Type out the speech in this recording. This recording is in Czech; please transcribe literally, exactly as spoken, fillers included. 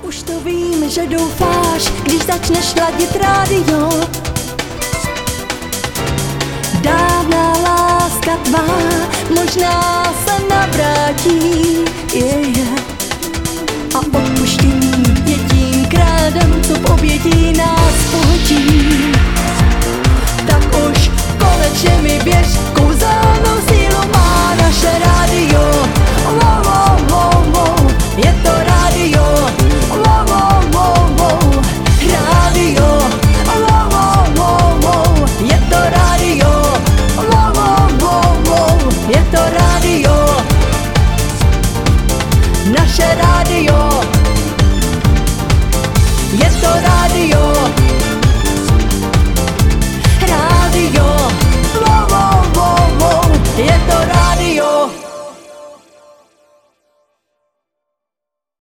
Už to vím, že doufáš, když začneš ladit rádio. Dávná láska tvá možná se navrátí, yeah, yeah. A odpuštění je tím krádem, co v obětí nás pohltí. Tak už konečně mi věř,